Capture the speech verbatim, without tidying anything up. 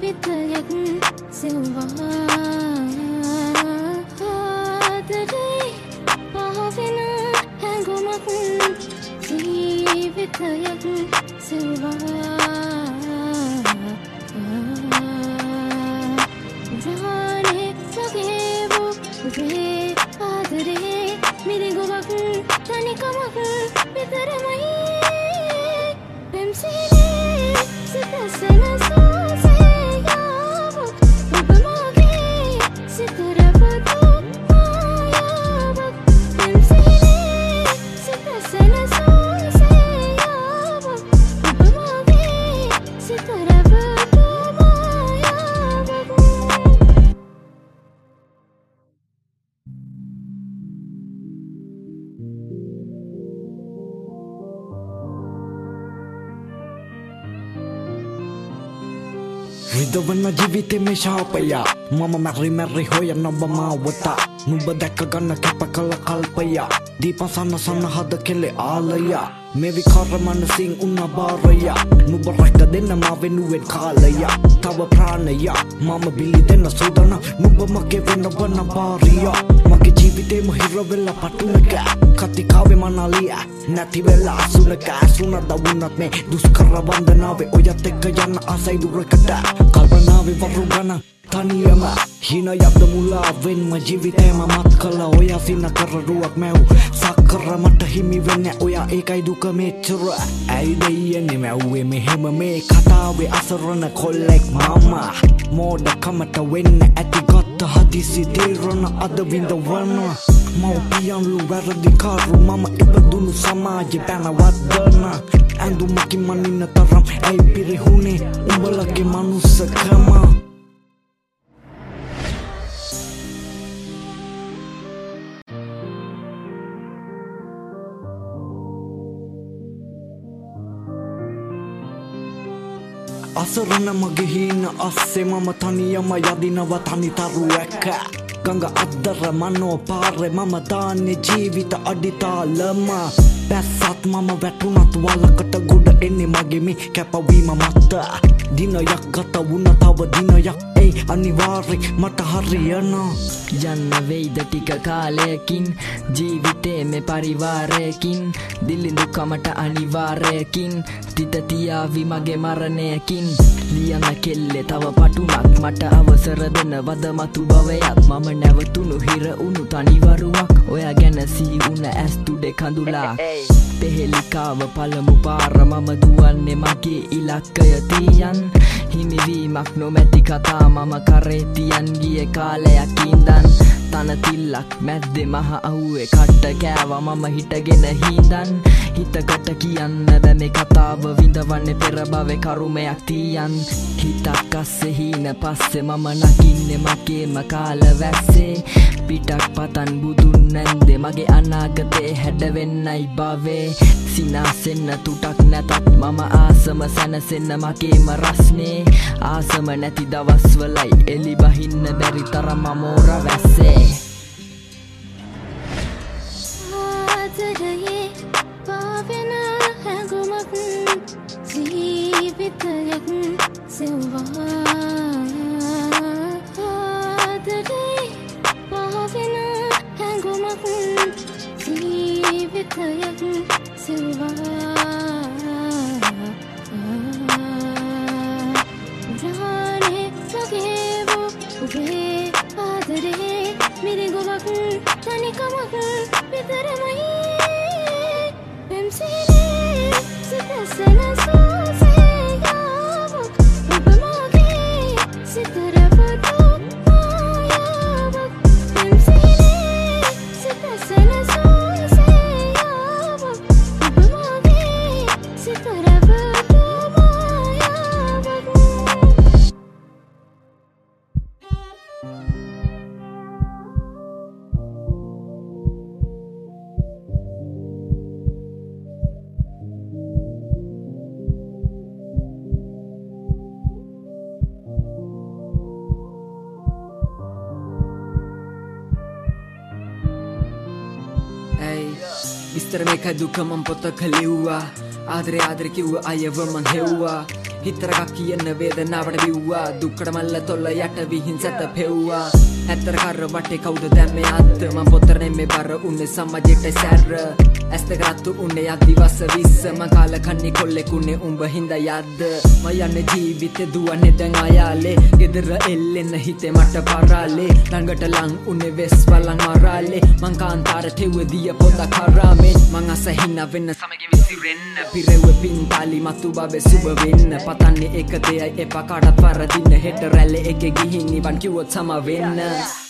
ජීවිතයක් සෙව්වාදරේ පහවෙන හැඟුමක් ජීවිතයක් සෙව්වා ජානේ සගේවු උගේ ආදරේ මිරිඟුවක් තනිකමක් විතරමයි පෙම්සිලේ සිත සනසෝසේ යාවක් ඔබ මගේ සිත රැවටු මායාවක් පෙම්සිලේ සිත සනසෝසේ යාවක් ඔබ මගේ සිත රැවටු මායාවක් රිදවන ජීවිතේ මේ ශාපය මම මැරි මැරි හොයන ඔබ මාවත නුඹ දැක ගන්න කැප කළ කල්පය දීපසන්න සන්න හද කෙලේ ආලය මේ විකාර මනසින් උන්න බාරය නුඹ රැක දෙන්න මා වෙනුවෙන් කාලය තව ප්‍රාණය මම බිලි දෙන්න සූදානම් නුඹ මගේ වෙන වන බාරිය මගේ ජීවිතේම හිර වෙලා පටුනක කතිකාවේ මනලිය නැති වෙලා අසුනක අසුනද වුණත් මේ දුෂ්කර වන්දනාවේ ඔයත් එක්ක යන්න ආසයි දුරකට කල්පනාවේ වරු ගණන් තනියම හින යබ්ද මුලාවෙන්ම ජීවිතේම මත් කළ ඔය සින කරරුවක් මැව් සක්කර මට හිමි වෙන්නේ ඔයා ඒකයි දුක මෙච්චර ඇයි දෙයන්නේ මැව්වේ මෙහෙම මේ කතාවේ අසරණ කොල්ලෙක් මම මෝඩකමට වෙන්න ඇති ගත්ත හදිසි තීරණ අද විඳවන මව්පියන්ලු වැරදිකාරු මම ඉපදුණු සමාජෙ පැනවත්වන ඇඳුමකින් මනින්න තරම් ඇයි පිරිහුණේ උඹලගේ මනුස්සකම අසරණ මගේ හීන අස්සේ මම තනියම යදිනව තනිතරු එක්ක ගඟ අද්දර මනෝ පාරේ මම දාන්නේ ජීවිත අඩිතාලම බැස්සත් මම වැටුණත් වලකට ගොඩ එන්නේ මගේ මේ කැපවීම මත දිනයක් ගත වුණ තව දිනයක් එයි අනිවාර්ය මට හරියන යන්න වෙයිද ටික කාලයකින් ජීවිතේ මේ පරිවාරයකින් දිලිඳුකමට අනිවාර්යකින් තිත තියාවි මගේ මරණයකින් ලියන කෙල්ලේ තව පටුනක් මට අවසර දෙන වද මතු භවයක් මම නැවතුණු හිර උණු තනිවරුවක් ඔයා ගැන සී උන ඇස් තුඩේ කඳුලා පෙහෙලිකාව පළමු පාර මම දුවන්නේ මගේ ඉලක්කය තියන් හිමිවීමක් නොමැති කතා මම කරේ තියන් ගිය කාලයක් ඉඳන් තනතිල්ලක් මැද්දේ මහ අහුවේ කට්ට කෑවා මම හිටගෙන හිඳන් හිතකට කියන්න බෑ මේ කතාව විඳවන්නේ පෙර භවයේ කරුමයක් තියන් හිතක් අස්සේ හීන පස්සේ මම නකින්නේ මගේම කාල වැස්සේ පිටක් පතන් බුදුන් නැන්දේ මගේ අනාගතේ හැඩ වෙන්නයි භවේ සිනාසෙන්න තුටක් නැතත් මම ආසම සැනසෙන්න මගේම රස්නේ ආසම නැති දවස්වලයි එලි බහින්න බැරි තරම මෝර වැස්සේ ආදරයේ පාවෙන හැඟුමක් ජීවිතයක් සෙව්වාදරේ පාවෙන හැඟුමක් ජීවිතයක් සෙව්වා ජානේ සගේවු උගේ ආදරේ මිරිඟුවක් තනිකමක් විතරමයි පෙම්සිලේ සිත සනසෝසේ යාවක් ඔබ මගේ සිත රැවටු මායාවක් පෙම්සිලේ සිත සනසෝසේ යාවක් ඔබ මගේ සිත රැවටු මායාවක් විස්තර මේක දුක මම පොතක ලිව්වා ආදරේ ආදරේ කිව්ව අයව මං හෙව්වා හිතරකක් කියන වේදනාවට බිව්වා දුක්කට මල්ල තොල්ල යට විහිං සැත පෙව්වා ඇත්තර කර වටේ කවුද දැම්මේ අත්ත මම පොතර නෙමෙයි බර උන්නේ සමාජයට සැර ඇස් දෙක රත්තු උන්නේ අදිවස විස්ස මම කාල කන්නේ කොල්ලෙකුනේ උඹ හින්දා යද්ද මම යන්නේ ජීවිතේ දුවන්නේ දැන් ආයාලේ ගෙදර එල්ලෙන්න හිතේ මට පරාලේ ළඟට ලං උන්නේ වෙස් බලන් මරාලේ මං කාන්තාර තෙව්වදිය පොත කරාමෙන් මං අස හින්න වෙන්න සමගින් විසිරෙන්න පිරෙව්ව පින්තාලි මතු බබේ සුබ වෙන්න පතන්නේ එක දෙයයි එපා කාටත් වරදින්න හෙට රැල්ලේ එකේ ගිහින් නිවන් කිව්වොත් සම වෙන්න